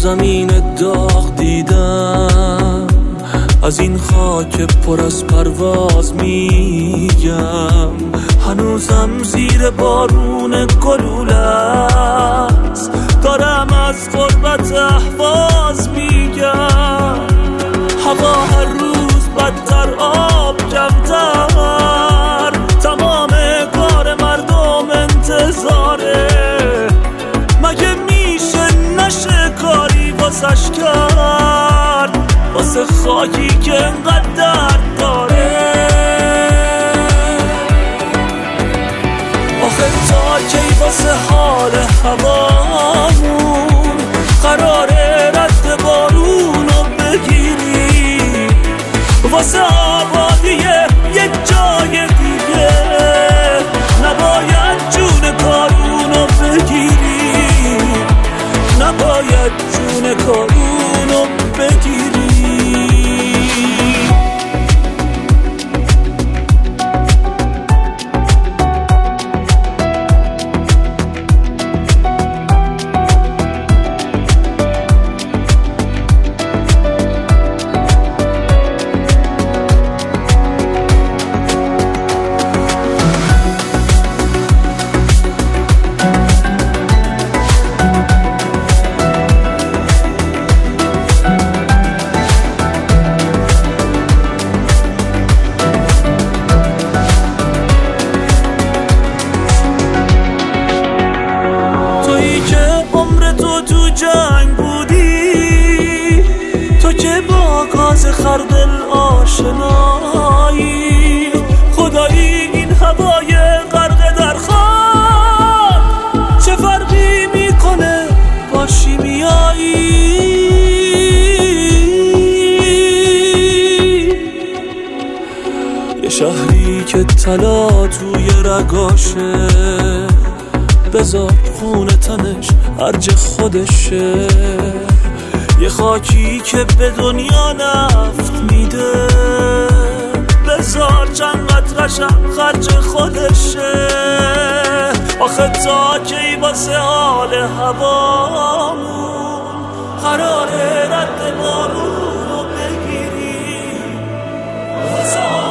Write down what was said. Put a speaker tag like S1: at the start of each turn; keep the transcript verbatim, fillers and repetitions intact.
S1: زمین داغ دیدم، از این خاک پر از پرواز میگم. هنوزم زیر بارون گلوله است، دارم از غربت اهواز میگم. هوا هر روز بدتر، آب کمتر، تمام کار مردم انتظاره. مگه میشه نشه کاری واسش کرد، واسه خاکی که انقدر درد داره؟ آخه تا کی واسه حال هوامون قراره رد بارونو بگیری؟ واسه آبادی یه جای دیگه نباید جون کارونو بگیری، نباید جون کارونو بگیری. جنگ بودی تو که با گاز خردل آشنایی، خدایی این هوای غرق در خاک چه فرقی میکنه با شیمیایی؟ یه شهری که طلا توی رگاشه، بذار خون تنش هرج خودشه. یه خاکی که به دنیا نفت میده، بذار چند قطرشم خرج خودشه. آخه تا کی واسه حال هوامون قراره رد بارونو بگیری؟